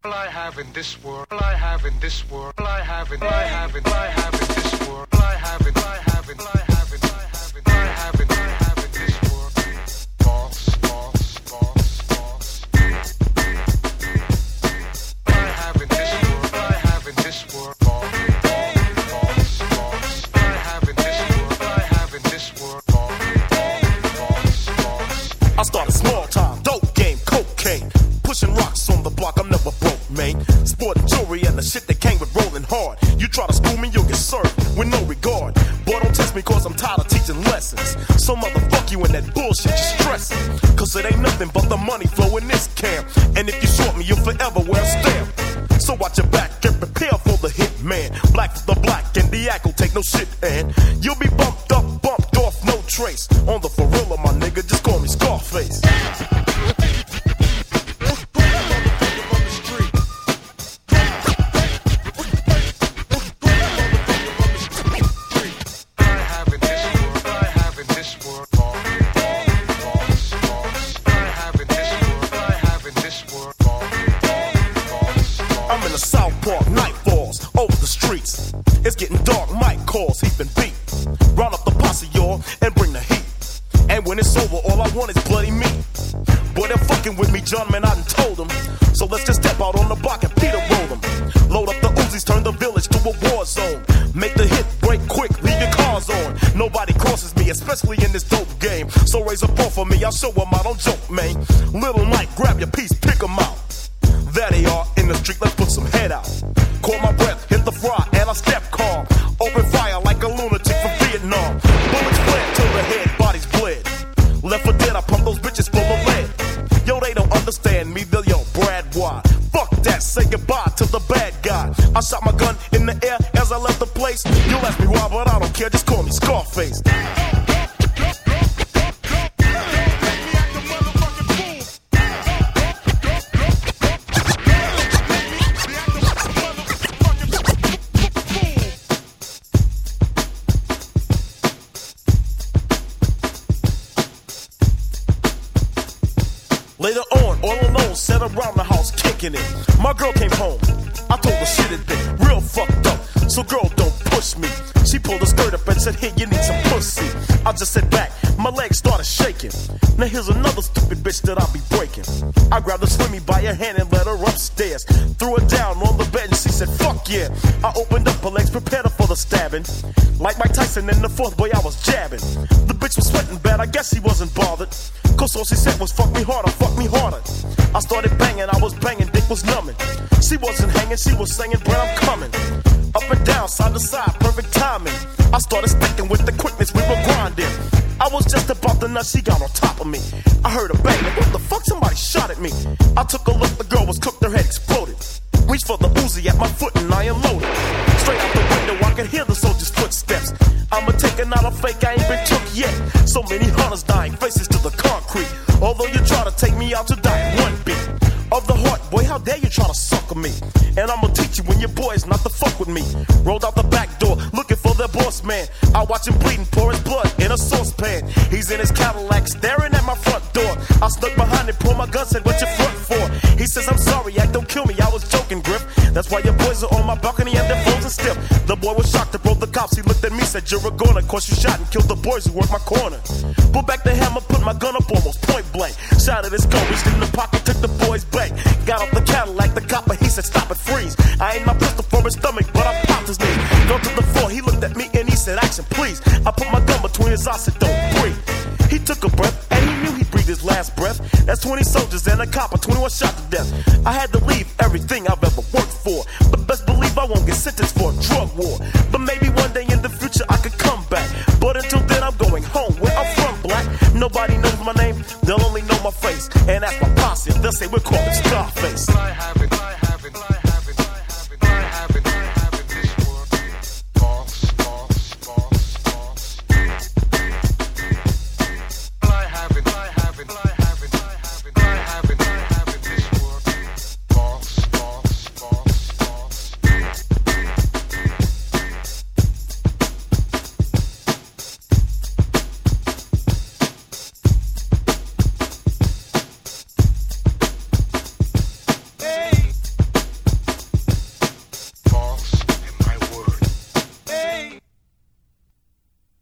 All I have in this world, all I have in this world, all I have in, all I have in, all I have in this world, all I have in, all I have in, all I have in, all I have in, all I have in, all I have in this world. False, false, false, false. All I have in this world, all I have in this world. False, false, false. All I have in this world, all I have in this world. False, false, false. I started small time, dope game, cocaine. Pushing rocks on the block, I'm never broke, man. Sporting jewelry and the shit that came with rolling hard. You try to school me, you'll get served with no regard. Boy, don't test me cause I'm tired of teaching lessons. So motherfuck you and that bullshit you're stressing. Cause it ain't nothing but the money flow in this camp. And if you short me, you'll forever wear a stamp. So watch your back and prepare for the hit man. Black for the black and the act will take no shit, and you'll be bumped up, bumped off, no trace. On the Ferrilla, my nigga, just call me Scarface. It's getting dark, Mike calls, he been beat. Round up the posse, y'all, and bring the heat. And when it's over, all I want is bloody meat. Boy, they're fucking with me, John, man, I done told them. So let's just step out on the block and Peter roll them. Load up the Uzis, turn the village to a war zone. Make the hit, break quick, leave your cars on. Nobody crosses me, especially in this dope game. So raise a paw for me, I'll show them I don't joke, man. Little Mike, grab your piece, pick them out. There they are, in the street, let's put some head out. Caught my breath, hit the fry, and I step calm. Open fire like a lunatic from Vietnam. Bullets fled till the head, bodies bled. Left for dead, I pump those bitches full of lead. Yo, they don't understand me, they'll yell, Brad, why? Fuck that, say goodbye to the bad guy. I shot my gun in the air as I left the place. You'll ask me why, but I don't care, just call me Scarface. Later on, all alone, sat around the house kicking it. My girl came home. I told her shit had been real fucked up. So girl, don't push me. She pulled her skirt up and said, here, you need some pussy. I just sat back, my legs started shaking. Now here's another stupid bitch that I'll be breaking. I grabbed her swimmy by her hand and led her upstairs. Threw her down on the bed and she said, fuck yeah. I opened up her legs, prepared her for the stabbing. Like Mike Tyson in the fourth, boy, I was jabbing. The bitch was sweating bad, I guess she wasn't bothered. Cause all she said was, fuck me harder, fuck me harder. I started banging, I was banging, dick was numbing. She wasn't hanging, she was singing, Brad, I'm coming. Up and down, side to side, perfect timing. I started sticking with the quickness, we were grinding. I was just about to nut, she got on top of me. I heard a bang, what the fuck, somebody shot at me. I took a look, the girl was cooked, her head exploded. Reached for the Uzi at my foot and I unloaded. Straight out the window, I could hear the soldier's footsteps. I'ma take it, not a fake, I ain't been took yet. So many hunters dying, faces to the concrete. Although you try to take me out, to die in one beat. Of the heart, boy, how dare you try to sucker me? And I'ma teach you when your boy's not to fuck with me. Rolled out the back door, looking for their boss man. I watch him bleeding, pour his blood in a saucepan. He's in his Cadillac, staring at my front door. I snuck behind him, pulled my gun, said, what you front for? He says, I'm sorry, Yak, don't kill me, I was joking, Griff. That's why your boys are on my balcony and they're frozen stiff. The boy was shocked, and broke the cops. He looked at me, said, you're a goner. Cause you shot and killed the boys who worked my corner. Pulled back the hammer, put my gun up almost point blank. Shot at his gun, reached in the pocket, took the boy's bank. Got off the Cadillac, the copper, he said, stop it, freeze. I aimed my pistol for his stomach, but I popped his knee. Go to the floor, he looked at me and he said, action, please. I put my gun between his eyes, said, don't breathe. He took a breath, and he knew he breathed his last breath. That's 20 soldiers and a copper, 21 shot to death. I had to leave everything I've ever worked for. But best believe I won't get sentenced for a drug war. But maybe one day in the future I could come back. But until then I'm going home, where I'm from, black. Nobody knows my name, they'll only know my face. And ask my posse, they'll say we're calling Scarface.